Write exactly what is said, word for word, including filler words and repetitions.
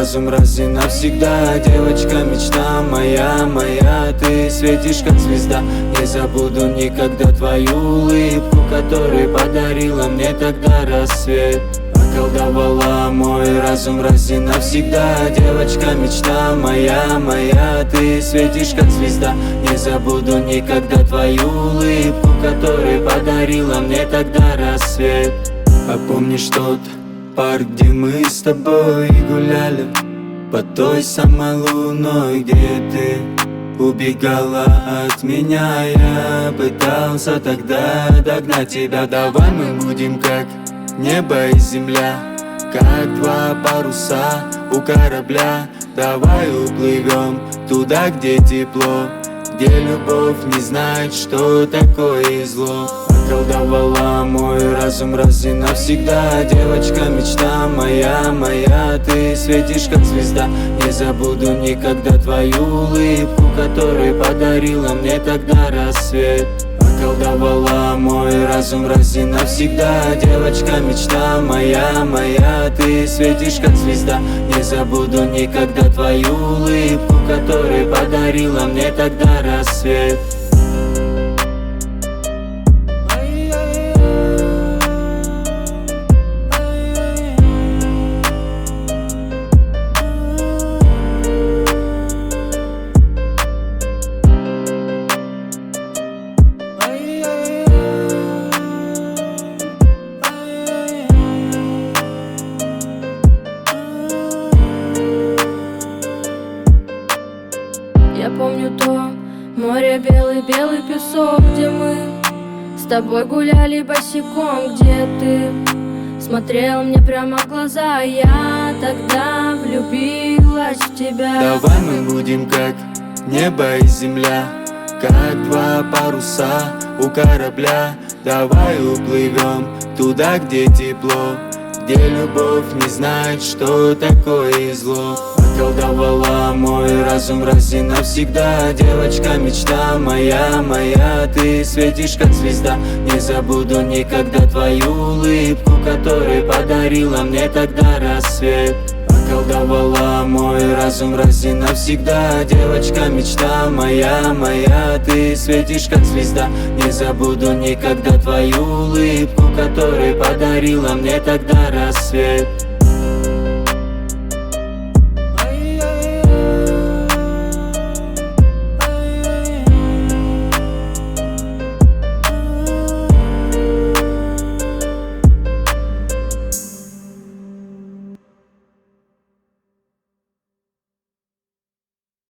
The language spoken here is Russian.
разум раз и навсегда. Девочка, мечта моя, моя, ты светишь как звезда. Не забуду никогда твою улыбку, которую подарила мне тогда рассвет. Околдовала мой разум раз и навсегда. Девочка, мечта моя, моя, ты светишь как звезда. Не забуду никогда твою улыбку, которую подарила мне тогда рассвет. А помнишь тот парк, где мы с тобой гуляли под той самой луной, где ты убегала от меня? Я пытался тогда догнать тебя. Давай мы будем как небо и земля, как два паруса у корабля. Давай уплывем туда, где тепло, где любовь не знает, что такое зло. Околдовала мой разум раз и навсегда. Девочка, мечта моя, моя, ты светишь как звезда. Не забуду никогда твою улыбку, которую подарила мне тогда рассвет. Околдовала мой разум раз и навсегда. Девочка, мечта моя, моя, ты светишь как звезда. Не забуду никогда твою улыбку, которую подарила мне тогда рассвет. Я помню то море, белый-белый песок, где мы с тобой гуляли босиком, где ты смотрел мне прямо в глаза. Я тогда влюбилась в тебя. Давай мы будем как небо и земля, как два паруса у корабля. Давай уплывем туда, где тепло, где любовь не знает, что такое зло. Околдовала мой разум раз и навсегда. Девочка, мечта моя, моя, ты светишь как звезда. Не забуду никогда твою улыбку, которую подарила мне тогда рассвет. Околдовала мой разум раз и навсегда. Девочка, мечта моя, моя, ты светишь как звезда. Не забуду никогда твою улыбку, которую подарила мне тогда рассвет.